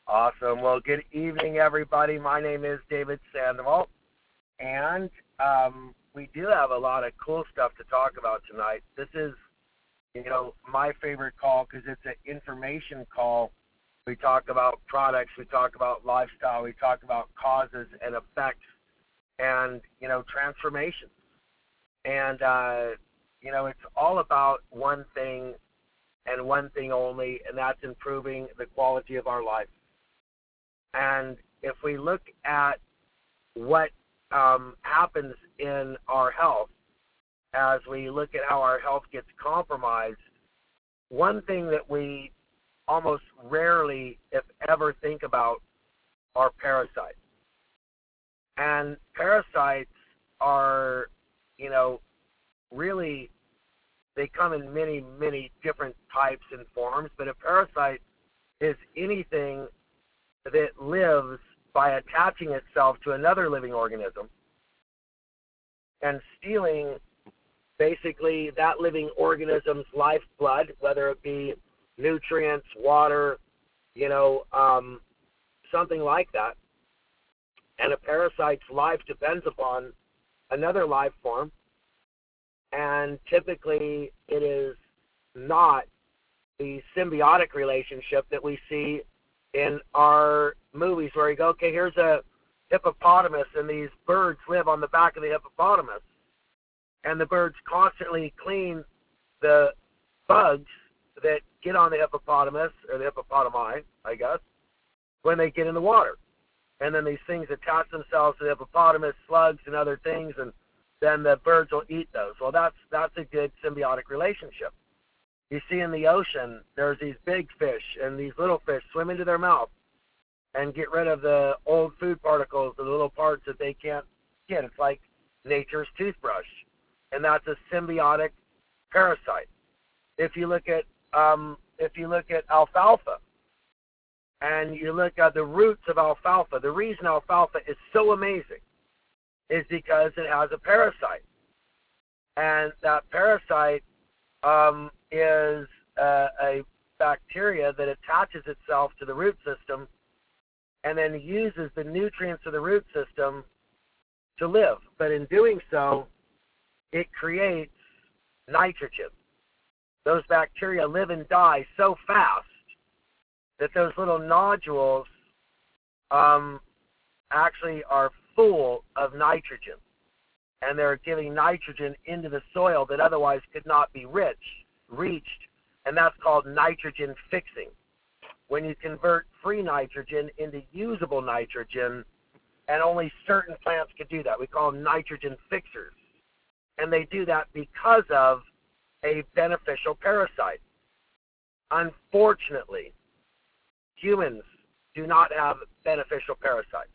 Awesome. Well, good evening, everybody. My name is David Sandoval, and we do have a lot of cool stuff to talk about tonight. This is, my favorite call because it's an information call. We talk about products, we talk about lifestyle, we talk about causes and effects, and, transformations. And, it's all about one thing and one thing only, and that's improving the quality of our life. And if we look at what happens in our health, as we look at how our health gets compromised, one thing that we almost rarely, if ever, think about are parasites. And parasites are, really, they come in many, many different types and forms, but a parasite is anything that lives by attaching itself to another living organism and stealing basically that living organism's lifeblood, whether it be nutrients, water, something like that. And a parasite's life depends upon another life form, and typically it is not the symbiotic relationship that we see in our movies where you go, okay, here's a hippopotamus, and these birds live on the back of the hippopotamus, and the birds constantly clean the bugs that get on the hippopotamus, or the hippopotami, I guess, when they get in the water. And then these things attach themselves to the hippopotamus, slugs and other things, and then the birds will eat those. Well, that's a good symbiotic relationship. You see in the ocean, there's these big fish, and these little fish swim into their mouth and get rid of the old food particles, the little parts that they can't get. It's like nature's toothbrush, and that's a symbiotic parasite. If you look at alfalfa, and you look at the roots of alfalfa, the reason alfalfa is so amazing is because it has a parasite, and that parasite is a bacteria that attaches itself to the root system and then uses the nutrients of the root system to live. But in doing so, it creates nitrogen. Those bacteria live and die so fast that those little nodules actually are full of nitrogen, and they're giving nitrogen into the soil that otherwise could not be reached, and that's called nitrogen fixing. When you convert free nitrogen into usable nitrogen, and only certain plants could do that. We call them nitrogen fixers, and they do that because of a beneficial parasite. Unfortunately, humans do not have beneficial parasites.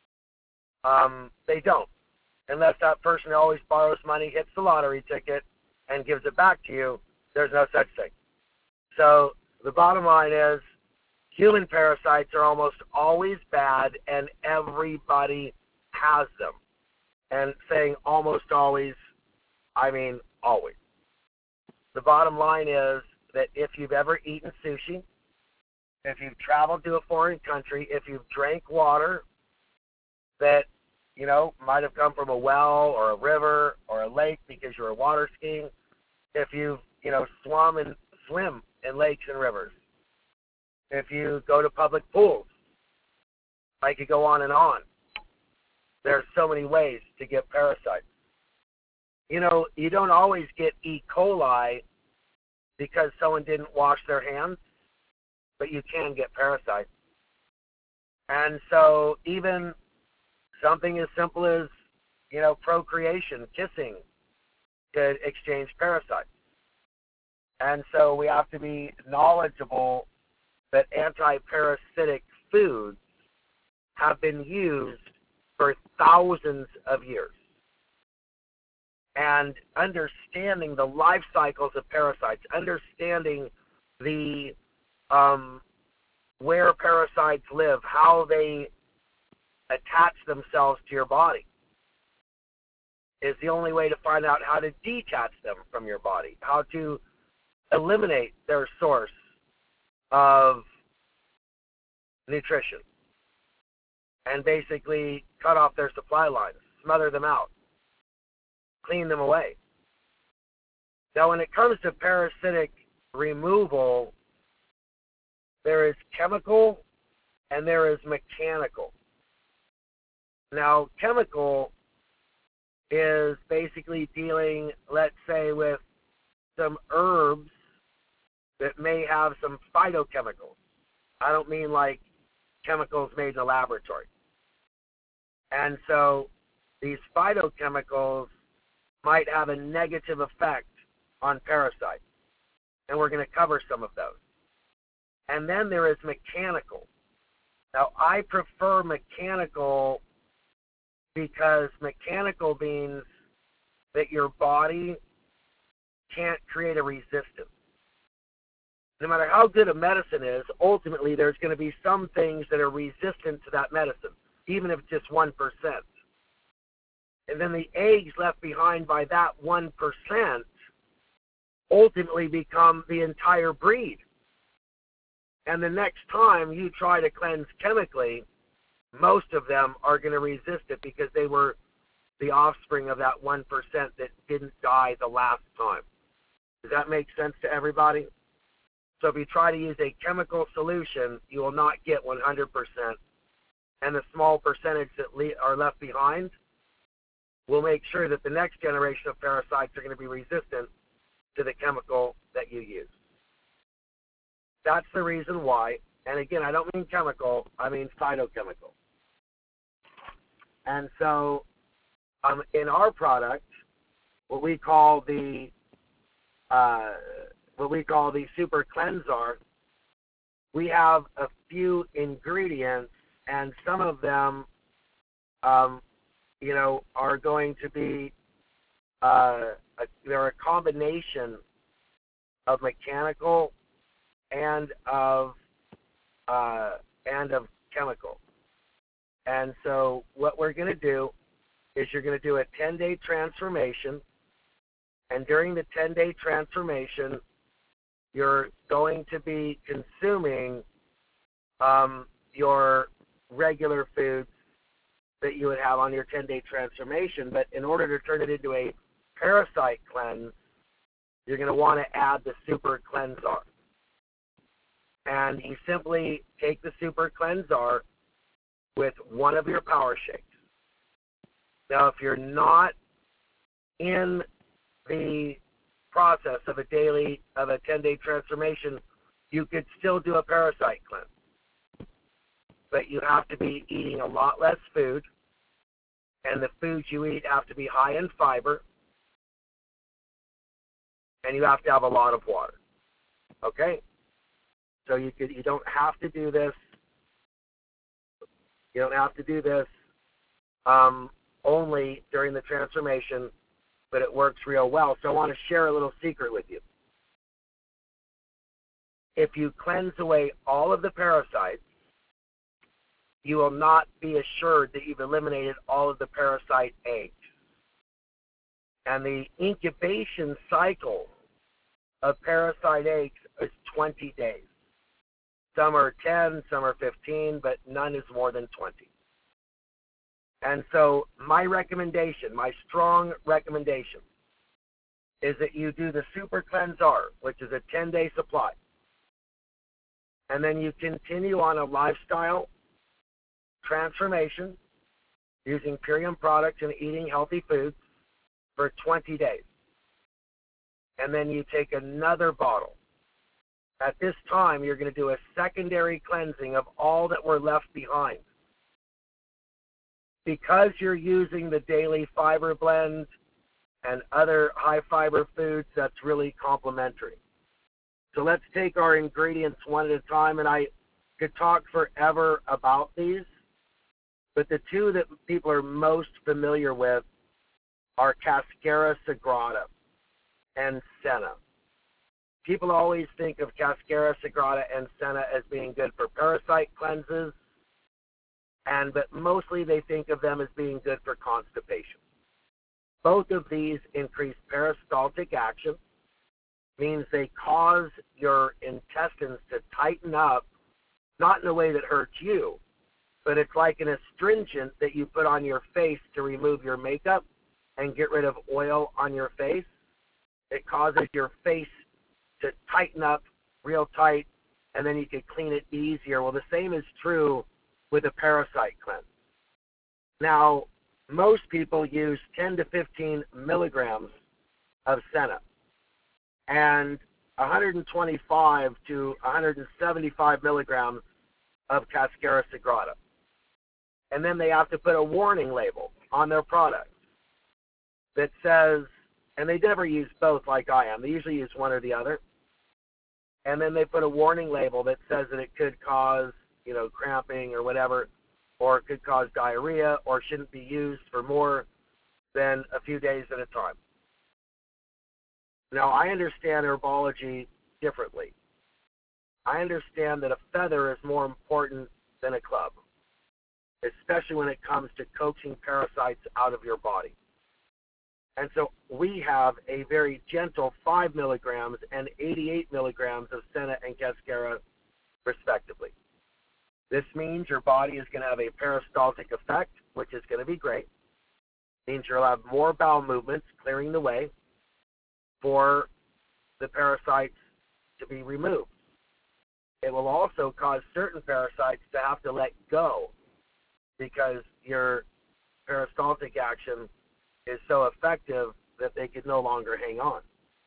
They don't. Unless that person always borrows money, hits the lottery ticket, and gives it back to you, there's no such thing. So the bottom line is human parasites are almost always bad, and everybody has them. And saying almost always, I mean always. The bottom line is that if you've ever eaten sushi, if you've traveled to a foreign country, if you've drank water that, might have come from a well or a river or a lake because you were water skiing, if you've, swim in lakes and rivers, if you go to public pools, I could go on and on. There's so many ways to get parasites. You don't always get E. coli because someone didn't wash their hands, but you can get parasites. And so even something as simple as, procreation, kissing, could exchange parasites. And so we have to be knowledgeable that anti-parasitic foods have been used for thousands of years. And understanding the life cycles of parasites, understanding the where parasites live, how they attach themselves to your body, is the only way to find out how to detach them from your body, how to eliminate their source of nutrition and basically cut off their supply lines, smother them out, clean them away. Now, when it comes to parasitic removal, there is chemical and there is mechanical. Now, chemical is basically dealing, let's say, with some herbs that may have some phytochemicals. I don't mean like chemicals made in a laboratory. And so these phytochemicals might have a negative effect on parasites. And we're going to cover some of those. And then there is mechanical. Now, I prefer mechanical because mechanical means that your body can't create a resistance. No matter how good a medicine is, ultimately there's going to be some things that are resistant to that medicine, even if it's just 1%. And then the eggs left behind by that 1% ultimately become the entire breed. And the next time you try to cleanse chemically, most of them are going to resist it because they were the offspring of that 1% that didn't die the last time. Does that make sense to everybody? So if you try to use a chemical solution, you will not get 100%. And the small percentage that are left behind will make sure that the next generation of parasites are going to be resistant to the chemical that you use. That's the reason why. And again, I don't mean chemical, I mean phytochemical. And so in our product, what we call the Super Cleansar, we have a few ingredients, and some of them, are going to be they're a combination of mechanical and of chemical. And so what we're going to do is you're going to do a 10-day transformation, and during the 10-day transformation, you're going to be consuming your regular foods that you would have on your 10-day transformation. But in order to turn it into a parasite cleanse, you're going to want to add the Super Cleansar. And you simply take the Super Cleansar with one of your power shakes. Now, if you're not in the process of a 10-day transformation, you could still do a parasite cleanse. But you have to be eating a lot less food, and the foods you eat have to be high in fiber, and you have to have a lot of water. Okay? So you don't have to do this. You don't have to do this only during the transformation, but it works real well. So I want to share a little secret with you. If you cleanse away all of the parasites, you will not be assured that you've eliminated all of the parasite eggs. And the incubation cycle of parasite eggs is 20 days. Some are 10, some are 15, but none is more than 20. And so my recommendation, my strong recommendation, is that you do the Super Cleansar, which is a 10-day supply. And then you continue on a lifestyle transformation using Purium products and eating healthy foods for 20 days. And then you take another bottle. At this time, you're going to do a secondary cleansing of all that were left behind. Because you're using the daily fiber blend and other high-fiber foods, that's really complementary. So let's take our ingredients one at a time, and I could talk forever about these, but the two that people are most familiar with are Cascara sagrada and Senna. People always think of Cascara sagrada and Senna as being good for parasite cleanses, but mostly they think of them as being good for constipation. Both of these increase peristaltic action, means they cause your intestines to tighten up not in a way that hurts you, but it's like an astringent that you put on your face to remove your makeup and get rid of oil on your face. It causes your face to tighten up real tight, and then you can clean it easier. Well, the same is true with a parasite cleanse. Now, most people use 10 to 15 milligrams of senna and 125 to 175 milligrams of Cascara sagrada. And then they have to put a warning label on their product that says, and they never use both like I am. They usually use one or the other. And then they put a warning label that says that it could cause, cramping or whatever, or it could cause diarrhea, or shouldn't be used for more than a few days at a time. Now, I understand herbology differently. I understand that a feather is more important than a club, especially when it comes to coaxing parasites out of your body. And so we have a very gentle 5 milligrams and 88 milligrams of senna and cascara, respectively. This means your body is going to have a peristaltic effect, which is going to be great. It means you'll have more bowel movements, clearing the way for the parasites to be removed. It will also cause certain parasites to have to let go because your peristaltic action is so effective that they could no longer hang on.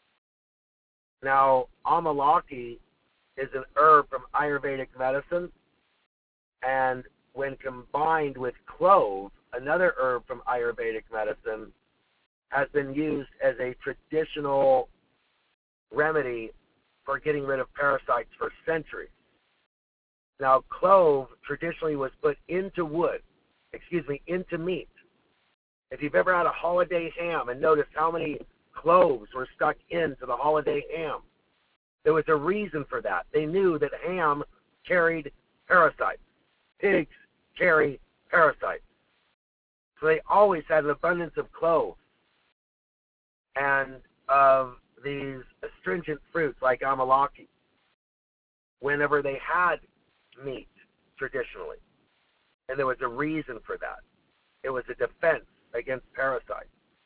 Now, amalaki is an herb from Ayurvedic medicine, and when combined with clove, another herb from Ayurvedic medicine, has been used as a traditional remedy for getting rid of parasites for centuries. Now, clove traditionally was put into into meat. If you've ever had a holiday ham and noticed how many cloves were stuck into the holiday ham, there was a reason for that. They knew that ham carried parasites. Pigs carry parasites. So they always had an abundance of cloves and of these astringent fruits like amalaki whenever they had meat traditionally. And there was a reason for that. It was a defense against parasites.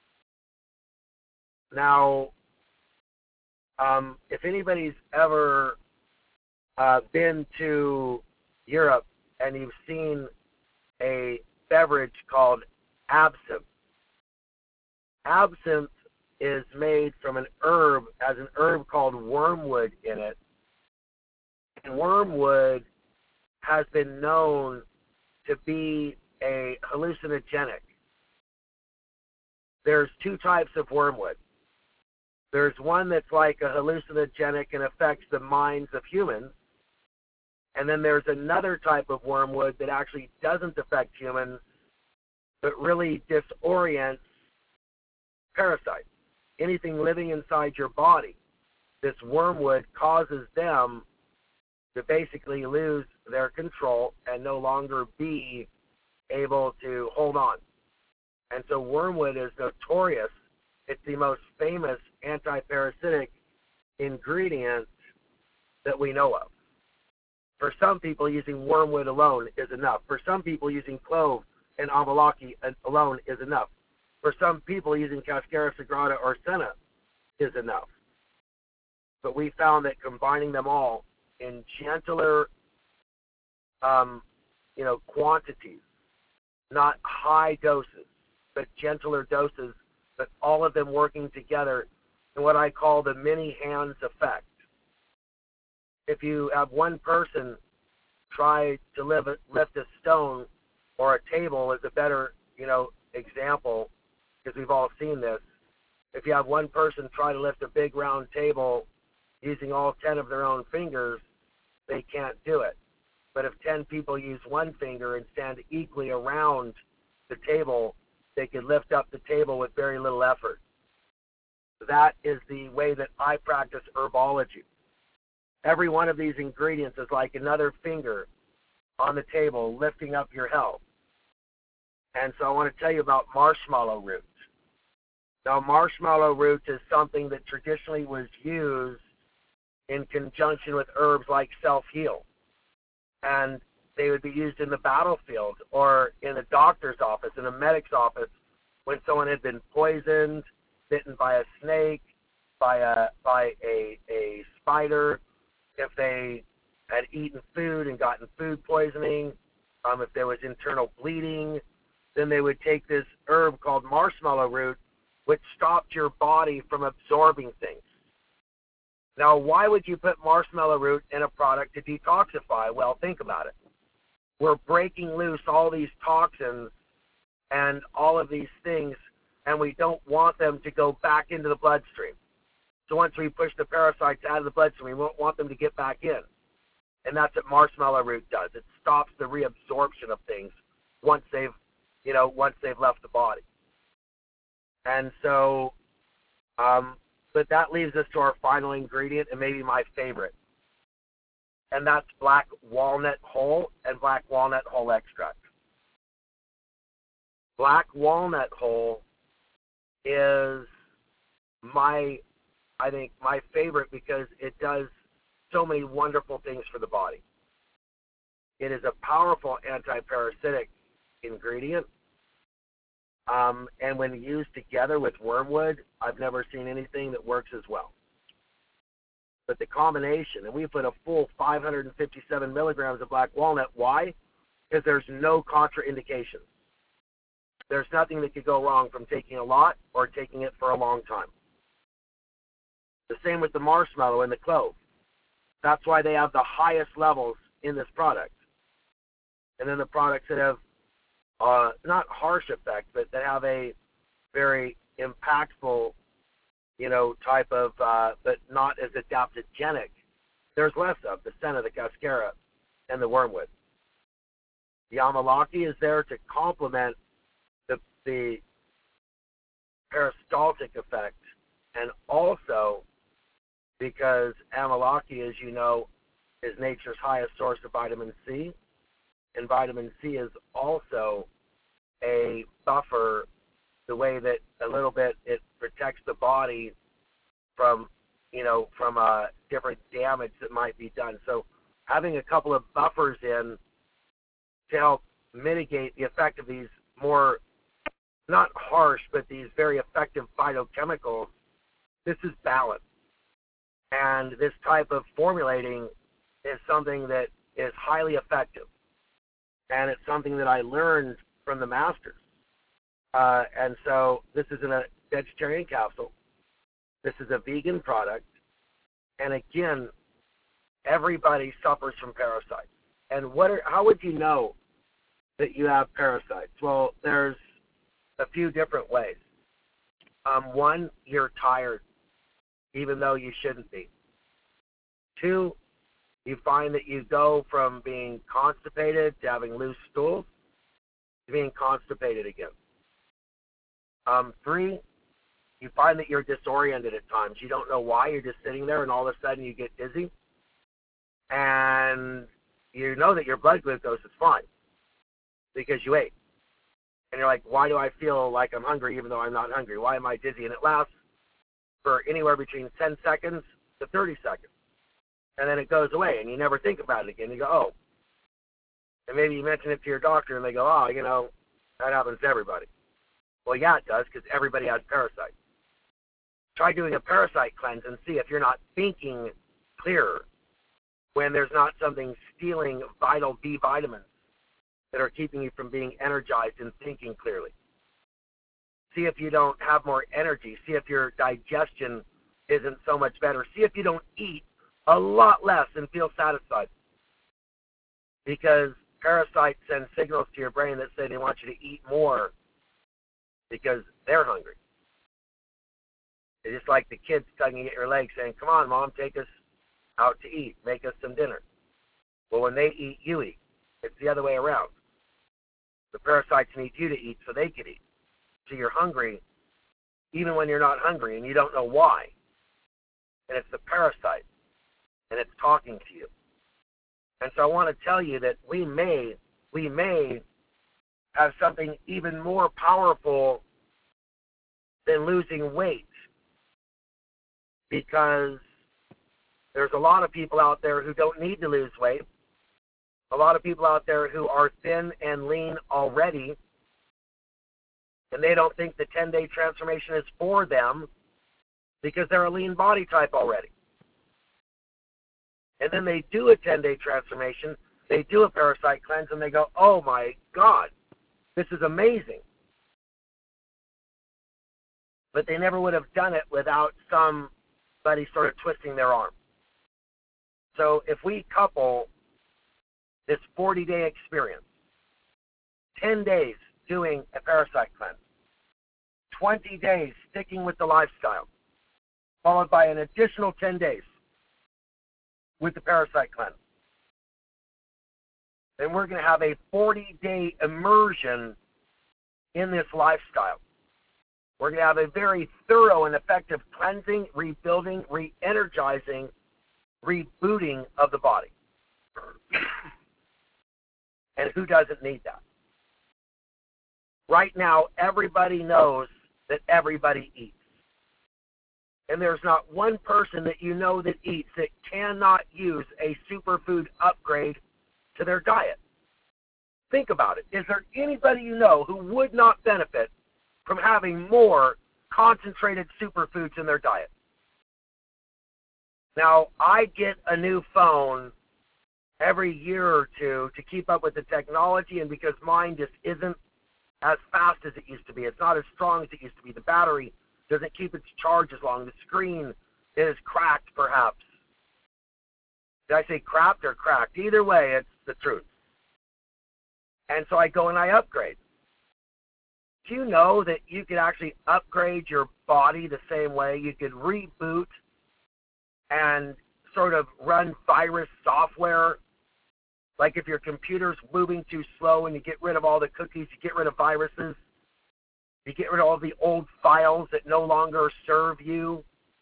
Now, if anybody's ever been to Europe and you've seen a beverage called absinthe, absinthe is made from an herb, has an herb called wormwood in it. And wormwood has been known to be a hallucinogenic. There's two types of wormwood. There's one that's like a hallucinogenic and affects the minds of humans. And then there's another type of wormwood that actually doesn't affect humans, but really disorients parasites. Anything living inside your body, this wormwood causes them to basically lose their control and no longer be able to hold on. And so wormwood is notorious. It's the most famous anti-parasitic ingredient that we know of. For some people, using wormwood alone is enough. For some people, using clove and amalaki alone is enough. For some people, using Cascara sagrada or senna is enough. But we found that combining them all in gentler, quantities, not high doses, but gentler doses, but all of them working together in what I call the many hands effect. If you have one person try to lift a stone or a table is a better, example, because we've all seen this. If you have one person try to lift a big round table using all 10 of their own fingers, they can't do it. But if 10 people use one finger and stand equally around the table, they can lift up the table with very little effort. That is the way that I practice herbology. Every one of these ingredients is like another finger on the table lifting up your health. And so I want to tell you about marshmallow root. Now, marshmallow root is something that traditionally was used in conjunction with herbs like self-heal. and they would be used in the battlefield or in a doctor's office, in a medic's office, when someone had been poisoned, bitten by a snake, by a spider, if they had eaten food and gotten food poisoning, if there was internal bleeding, then they would take this herb called marshmallow root, which stopped your body from absorbing things. Now, why would you put marshmallow root in a product to detoxify? Well, think about it. We're breaking loose all these toxins and all of these things, and we don't want them to go back into the bloodstream. So once we push the parasites out of the bloodstream, we won't want them to get back in. And that's what marshmallow root does. It stops the reabsorption of things once they've left the body. And so, but that leaves us to our final ingredient, and maybe my favorite, and that's black walnut hull and black walnut hull extract. Black walnut hull is my favorite because it does so many wonderful things for the body. It is a powerful anti-parasitic ingredient, and when used together with wormwood, I've never seen anything that works as well. But the combination, and we put a full 557 milligrams of black walnut. Why? Because there's no contraindications. There's nothing that could go wrong from taking a lot or taking it for a long time. The same with the marshmallow and the clove. That's why they have the highest levels in this product. And then the products that have not harsh effect, but that have a very impactful, type of, but not as adaptogenic, there's less of the senna, the cascara, and the wormwood. The amalaki is there to complement the peristaltic effect, and also because amalaki, as you know, is nature's highest source of vitamin C, and vitamin C is also a buffer, the way that a little bit it protects the body from different damage that might be done. So having a couple of buffers in to help mitigate the effect of these more, not harsh, but these very effective phytochemicals, this is balance. And this type of formulating is something that is highly effective. And it's something that I learned from the masters. And so this is in a vegetarian capsule. This is a vegan product. And again, everybody suffers from parasites. And how would you know that you have parasites? Well, there's a few different ways. One, you're tired, even though you shouldn't be. Two, you find that you go from being constipated to having loose stools to being constipated again. Three, you find that you're disoriented at times. You don't know why. You're just sitting there, and all of a sudden you get dizzy. And you know that your blood glucose is fine because you ate. And you're like, why do I feel like I'm hungry even though I'm not hungry? Why am I dizzy? And it lasts for anywhere between 10 seconds to 30 seconds. And then it goes away, and you never think about it again. You go, oh. And maybe you mention it to your doctor, and they go, oh, that happens to everybody. Well, yeah, it does, because everybody has parasites. Try doing a parasite cleanse and see if you're not thinking clearer when there's not something stealing vital B vitamins that are keeping you from being energized and thinking clearly. See if you don't have more energy. See if your digestion isn't so much better. See if you don't eat a lot less and feel satisfied. Because parasites send signals to your brain that say they want you to eat more because they're hungry. It's just like the kids tugging at your leg saying, come on, Mom, take us out to eat. Make us some dinner. Well, when they eat, you eat. It's the other way around. The parasites need you to eat so they can eat. So you're hungry even when you're not hungry and you don't know why. And it's the parasite. And it's talking to you. And so I want to tell you that we may have something even more powerful than losing weight, because there's a lot of people out there who don't need to lose weight. a lot of people out there who are thin and lean already, and they don't think the 10-day transformation is for them because they're a lean body type already. And then they do a 10-day transformation, they do a parasite cleanse, and they go, oh my God, this is amazing. But they never would have done it without somebody sort of twisting their arm. So if we couple this 40-day experience, 10 days doing a parasite cleanse, 20 days sticking with the lifestyle, followed by an additional 10 days with the parasite cleanse, then we're going to have a 40-day immersion in this lifestyle. We're going to have a very thorough and effective cleansing, rebuilding, re-energizing, rebooting of the body. And who doesn't need that? Right now, everybody knows that everybody eats. And there's not one person that you know that eats that cannot use a superfood upgrade to their diet. Think about it. Is there anybody you know who would not benefit from having more concentrated superfoods in their diet? Now, I get a new phone every year or two to keep up with the technology, and because mine just isn't as fast as it used to be. It's not as strong as it used to be. The battery doesn't keep its charge as long. The screen is cracked, perhaps. Did I say cracked or cracked? Either way, it's the truth. And so I go and I upgrade. Do you know that you could actually upgrade your body the same way? You could reboot and sort of run virus software. Like if your computer's moving too slow and you get rid of all the cookies, you get rid of viruses, you get rid of all the old files that no longer serve you.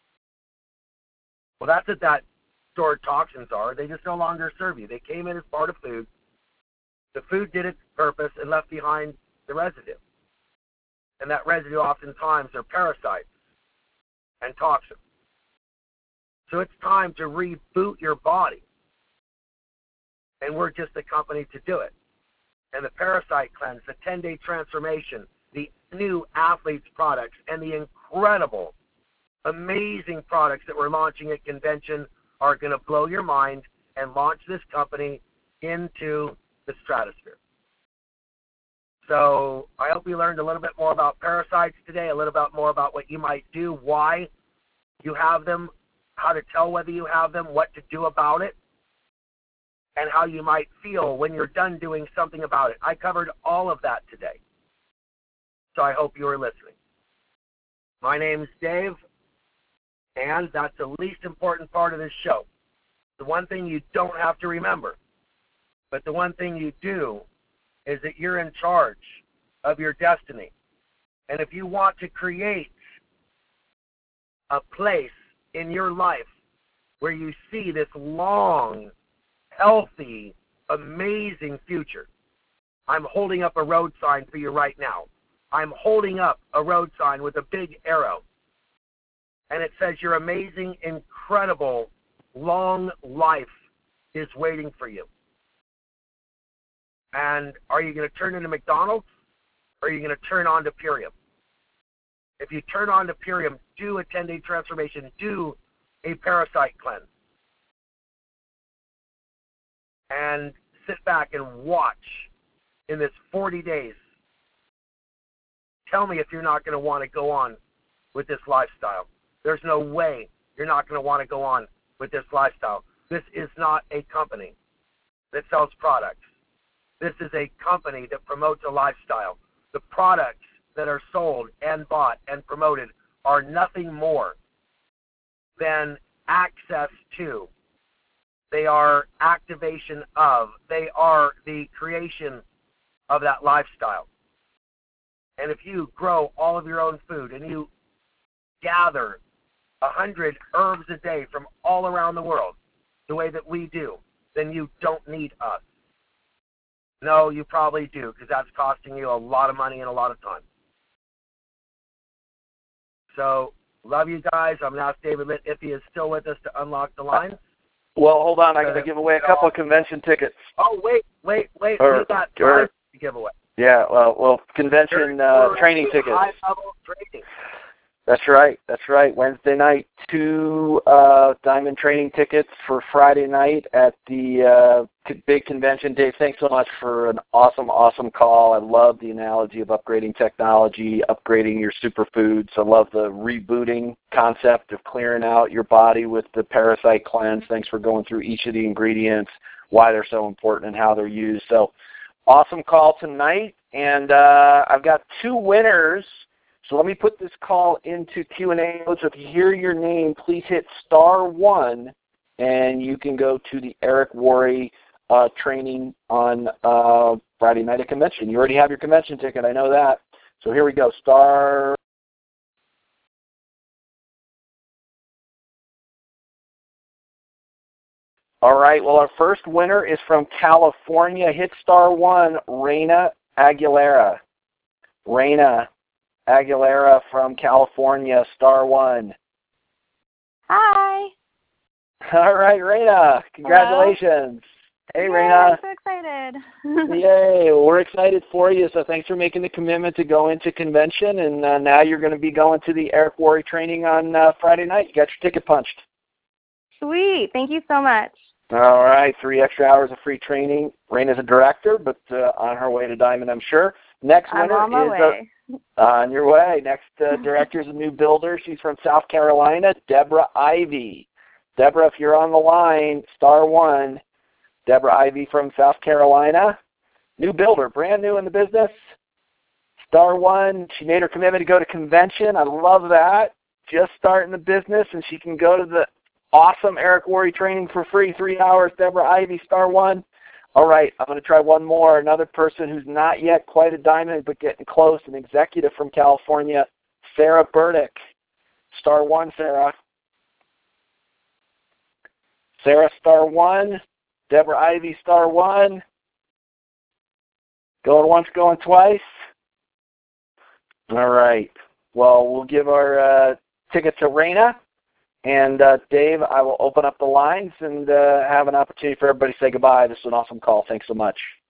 Well, that's what that stored toxins are. They just no longer serve you. They came in as part of food. The food did its purpose and left behind the residue. And that residue oftentimes are parasites and toxins. So it's time to reboot your body. And we're just the company to do it. And the parasite cleanse, the 10-day transformation, the new athletes products, and the incredible, amazing products that we're launching at convention are going to blow your mind and launch this company into the stratosphere. So I hope you learned a little bit more about parasites today, a little bit more about what you might do, why you have them, how to tell whether you have them, what to do about it, and how you might feel when you're done doing something about it. I covered all of that today. So I hope you were listening. My name's Dave, and that's the least important part of this show. The one thing you don't have to remember, but the one thing you do is that you're in charge of your destiny. And if you want to create a place in your life where you see this long, healthy, amazing future, I'm holding up a road sign for you right now. I'm holding up a road sign with a big arrow. And it says your amazing, incredible, long life is waiting for you. And are you going to turn into McDonald's, or are you going to turn on to Purium? If you turn on to Purium, do a 10-day transformation, do a parasite cleanse, and sit back and watch in this 40 days. Tell me if you're not going to want to go on with this lifestyle. There's no way you're not going to want to go on with this lifestyle. This is not a company that sells products. This is a company that promotes a lifestyle. The products that are sold and bought and promoted are nothing more than access to. They are activation of. They are the creation of that lifestyle. And if you grow all of your own food and you gather 100 herbs a day from all around the world the way that we do, then you don't need us. No, you probably do, because that's costing you a lot of money and a lot of time. So, love you guys. I'm going to ask David Litt if he is still with us to unlock the lines. Well, hold on. I got to give away a couple of convention tickets. Oh, wait. We got five to give away. Yeah, well, convention training tickets. High-level training. That's right. Wednesday night, 2 diamond training tickets for Friday night at the big convention. Dave, thanks so much for an awesome call. I love the analogy of upgrading technology, upgrading your superfoods. I love the rebooting concept of clearing out your body with the parasite cleanse. Thanks for going through each of the ingredients, why they're so important, and how they're used. So awesome call tonight. And I've got 2 winners. So let me put this call into Q&A mode. So if you hear your name, please hit *1, and you can go to the Eric Worre training on Friday night at convention. You already have your convention ticket. I know that. So here we go. All right. Well, our first winner is from California. Hit *1, Reina Aguilera. Reina Aguilera from California, *1. Hi. All right, Reina. Congratulations. Hello. Hey, Reina. I'm so excited. Yay. Well, we're excited for you, so thanks for making the commitment to go into convention, and now you're going to be going to the Eric Worre training on Friday night. You got your ticket punched. Sweet. Thank you so much. All right, 3 extra hours of free training. Reina's a director, but on her way to Diamond, I'm sure. Next winner I'm on my way. On your way. Next director is a new builder. She's from South Carolina, Deborah Ivy. Deborah, if you're on the line, *1. Deborah Ivy from South Carolina. New builder, brand new in the business. *1. She made her commitment to go to convention. I love that. Just starting the business, and she can go to the awesome Eric Worre training for free, 3 hours. Deborah Ivy, *1. All right, I'm going to try one more. Another person who's not yet quite a diamond but getting close, an executive from California, Sarah Burdick. *1, Sarah. Sarah, *1. Deborah Ivy, *1. Going once, going twice. All right. Well, we'll give our ticket to Reina. And Dave, I will open up the lines and have an opportunity for everybody to say goodbye. This is an awesome call. Thanks so much.